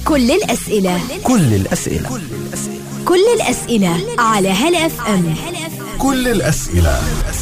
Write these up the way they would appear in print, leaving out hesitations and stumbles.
كل الأسئلة على هلا اف ام. كل الأسئلة.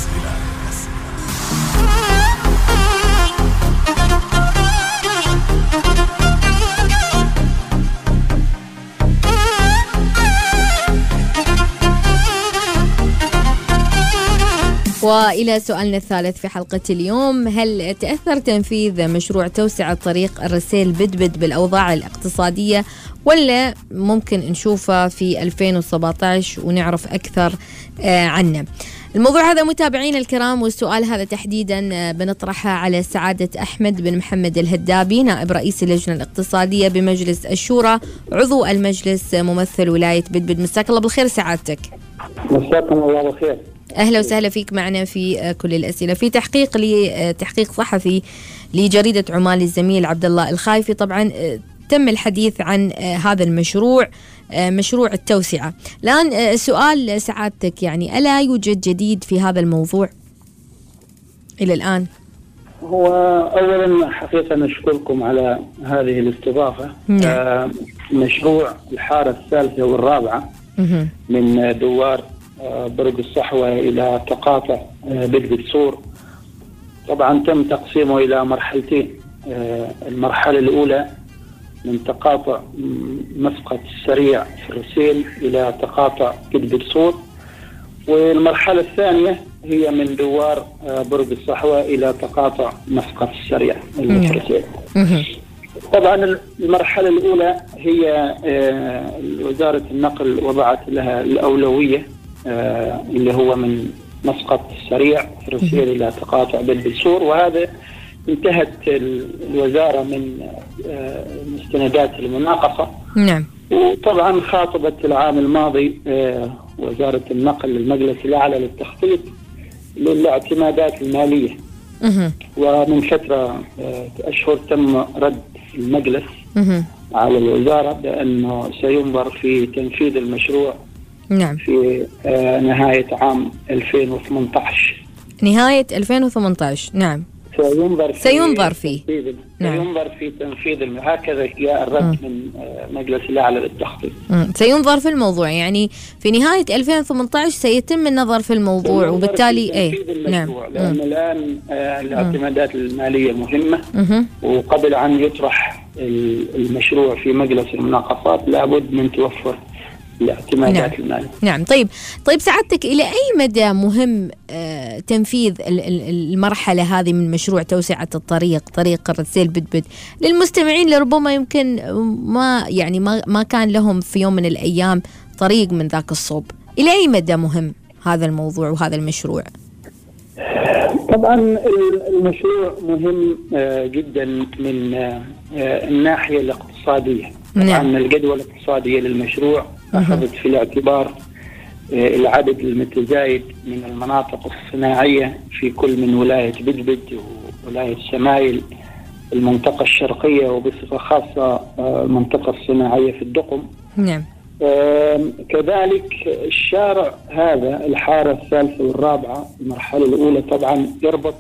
وإلى سؤالنا الثالث في حلقة اليوم: هل تأثر تنفيذ مشروع توسعة طريق الرسيل بدبد بالأوضاع الاقتصادية، ولا ممكن نشوفه في 2017 ونعرف أكثر عنه؟ الموضوع هذا متابعينا الكرام، والسؤال هذا تحديدا بنطرحه على سعادة أحمد بن محمد الهدابي، نائب رئيس اللجنة الاقتصادية بمجلس الشورى، عضو المجلس، ممثل ولاية بدبد. مساك الله بالخير سعادتك. مساكم الله بالخير. أهلا وسهلا فيك معنا في كل الأسئلة. في تحقيق صحفي لجريدة عمال الزميل عبد الله الخايفي، طبعا تم الحديث عن هذا المشروع، مشروع التوسعة. الآن سؤال سعادتك، يعني ألا يوجد جديد في هذا الموضوع إلى الآن؟ هو أولا حقيقة نشكركم على هذه الاستضافة. مشروع الحارة الثالثة والرابعة من دوار برج الصحوة إلى تقاطع بدبد سور، طبعا تم تقسيمه إلى مرحلتين. المرحلة الأولى من تقاطع مسقط السريع في الرسيل إلى تقاطع بدبد سور، والمرحلة الثانية هي من دوار برج الصحوة إلى تقاطع مسقط السريع في الرسيل. طبعا المرحلة الأولى هي وزارة النقل وضعت لها الأولوية، اللي هو من مسقط السريع في الرسيل إلى تقاطع بدبد سور، وهذا انتهت الوزارة من مستندات المناقصة. نعم. وطبعا خاطبت العام الماضي وزارة النقل المجلس الأعلى للتخطيط للاعتمادات المالية، ومن فترة أشهر تم رد المجلس على الوزارة بأنه سينظر في تنفيذ المشروع. نعم. في نهاية عام 2018. نهاية 2018. نعم. سينظر فيه. نعم. سينظر في تنفيذ، هكذا جاء الرد من مجلس الأعلى للتخطيط. سينظر في الموضوع، يعني في نهاية 2018 سيتم النظر في الموضوع، وبالتالي نعم. لأن الآن الاعتمادات المالية مهمة، وقبل أن يطرح المشروع في مجلس المناقصات لابد من توفر الاعتمادات المالية. نعم. طيب سعادتك، إلى أي مدى مهم تنفيذ المرحلة هذه من مشروع توسعة طريق الرسيل بدبد للمستمعين اللي ربما يمكن ما كان لهم في يوم من الأيام طريق من ذاك الصوب؟ إلى أي مدى مهم هذا الموضوع وهذا المشروع؟ طبعا المشروع مهم جدا من الناحية الاقتصادية. طبعا الجدوى الاقتصادية للمشروع أخذت في الاعتبار العدد المتزايد من المناطق الصناعية في كل من ولاية بدبد وولاية سمايل، المنطقة الشرقية، وبصفة خاصة المنطقة الصناعية في الدقم. نعم. كذلك الشارع هذا الحارة الثالثة والرابعة المرحلة الأولى طبعا يربط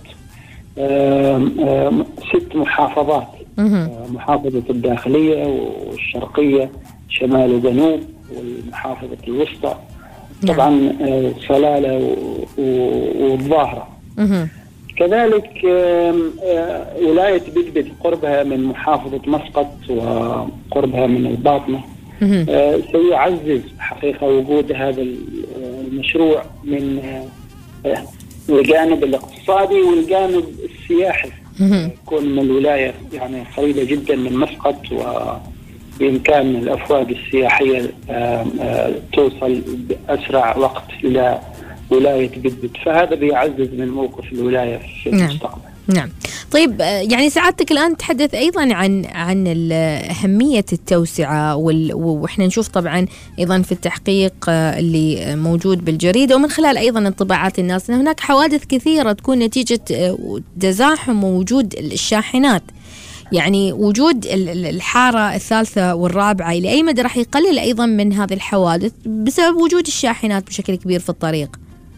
6 محافظات، محافظة الداخلية والشرقية شمال وجنوب والمحافظة الوسطى، طبعا صلالة والظاهرة. كذلك ولاية بدبد قربها من محافظة مسقط وقربها من الباطنة، سيعزز حقيقة وجود هذا المشروع من الجانب الاقتصادي والجانب السياحي. كون من الولاية يعني قريبة جدا من مسقط، وبإمكان الأفواج السياحية توصل بأسرع وقت إلى ولاية بدبد، فهذا بيعزز من موقف الولاية في المستقبل. نعم. طيب يعني سعادتك الآن تحدث أيضا عن أهمية التوسعة، وإحنا نشوف طبعا أيضا في التحقيق اللي موجود بالجريدة ومن خلال أيضا انطباعات الناس أن هناك حوادث كثيرة تكون نتيجة تزاحم ووجود الشاحنات. يعني وجود الحارة الثالثة والرابعة إلى أي مدى راح يقلل أيضا من هذه الحوادث بسبب وجود الشاحنات بشكل كبير في الطريق؟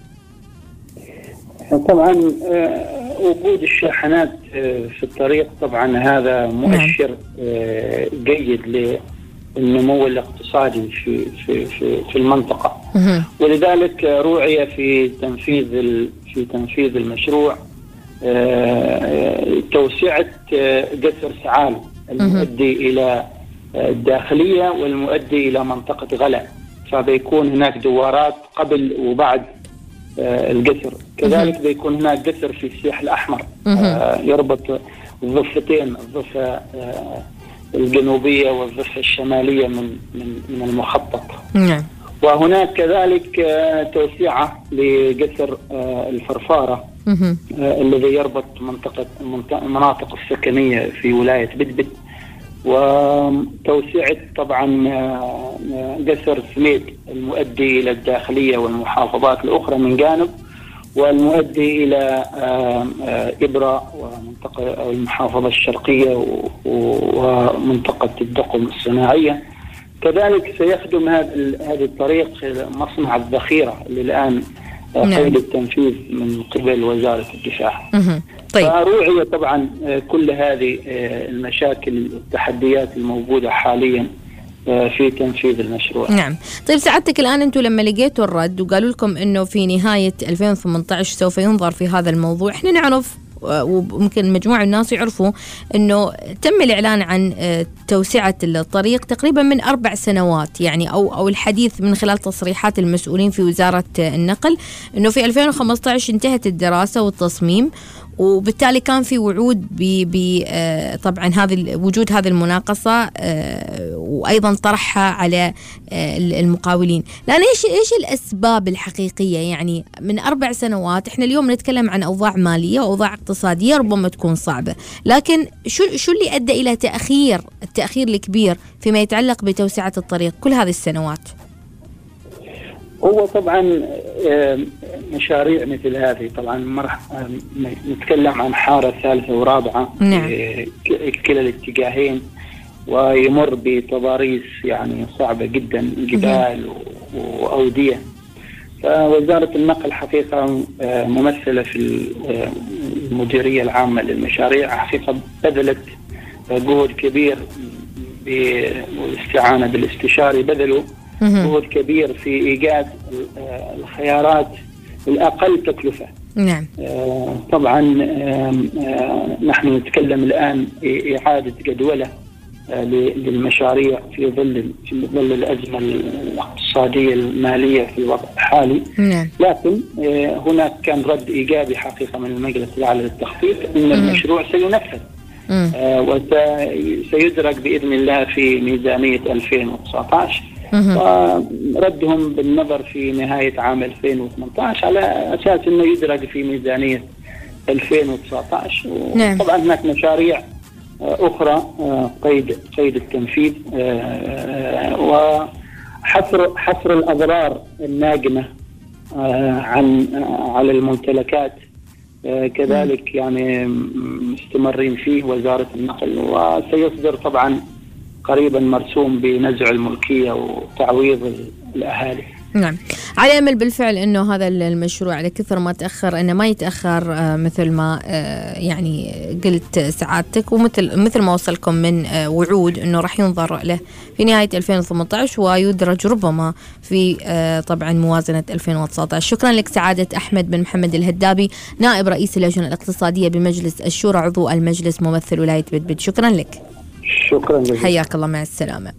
طبعا وجود الشاحنات في الطريق طبعا هذا مؤشر جيد النمو الاقتصادي في المنطقة. ولذلك روعي في تنفيذ المشروع توسعة جسر سعال المؤدي إلى الداخلية والمؤدي إلى منطقة غلا، فبيكون هناك دوارات قبل وبعد الجسر. كذلك بيكون هناك جسر في السياح الأحمر يربط الضفتين، الضفة الجنوبية والضفة الشمالية من المخطط. وهناك كذلك توسعة لجسر الفرفارة الذي يربط المناطق السكنية في ولاية بدبد، وتوسعة طبعا جسر سميد المؤدي إلى الداخلية والمحافظات الأخرى من جانب، والمؤدي إلى إبرة ومنطقة المحافظة الشرقية ومنطقة الدقم الصناعية. كذلك سيخدم هذا الطريق مصنع الذخيرة اللي الآن قيد التنفيذ من قبل وزارة الدفاع. طيب. فروعية طبعا كل هذه المشاكل التحديات الموجودة حاليا في تنفيذ المشروع. نعم. طيب سعادتك الآن أنتم لما لقيتوا الرد وقالوا لكم أنه في نهاية 2018 سوف ينظر في هذا الموضوع، احنا نعرف وممكن مجموعة الناس يعرفوا أنه تم الإعلان عن توسعة الطريق تقريبا من 4 سنوات، يعني أو الحديث من خلال تصريحات المسؤولين في وزارة النقل أنه في 2015 انتهت الدراسة والتصميم، وبالتالي كان في وعود طبعا وجود هذه المناقصة وأيضا طرحها على المقاولين. لأن إيش الأسباب الحقيقية؟ يعني من 4 سنوات إحنا اليوم نتكلم عن أوضاع مالية وأوضاع اقتصادية ربما تكون صعبة، لكن شو اللي أدى إلى التأخير الكبير فيما يتعلق بتوسعة الطريق كل هذه السنوات؟ هو طبعا مشاريع مثل هذه طبعا نتكلم عن حارة ثالثة ورابعة. نعم. كلا الاتجاهين، ويمر بتضاريس يعني صعبة جدا، جبال وأودية. فوزارة النقل حقيقة ممثلة في المديرية العامة للمشاريع حقيقة بذلت جهد كبير بالاستعانة بالاستشاري، بذلوا جهد كبير في إيجاد الخيارات الأقل تكلفة. نعم. طبعا نحن نتكلم الآن إعادة جدولة للمشاريع في ظل الأزمة الاقتصادية المالية في الوضع الحالي. نعم. لكن هناك كان رد إيجابي حقيقة من المجلس الأعلى للتخطيط أن المشروع سينفذ وسيدرج بإذن الله في ميزانية 2019. وردهم بالنظر في نهاية عام 2018 على أساس أنه يدرج في ميزانية 2019. نعم. طبعا هناك مشاريع أخرى قيد التنفيذ، وحصر الأضرار الناجمة على الممتلكات كذلك يعني مستمرين فيه وزارة النقل، وسيصدر طبعا قريبا مرسوم بنزع الملكية وتعويض الأهالي. نعم. على أمل بالفعل أنه هذا المشروع على كثر ما تأخر أنه ما يتأخر مثل ما يعني قلت سعادتك، ومثل ما وصلكم من وعود أنه راح ينظر له في نهاية 2018 ويدرج ربما في طبعا موازنة 2019. شكرا لك سعادة أحمد بن محمد الهدابي، نائب رئيس اللجنة الاقتصادية بمجلس الشورى، عضو المجلس، ممثل ولاية بدبد. شكرا لك. شكرا جزيلا. حياك الله، مع السلامة.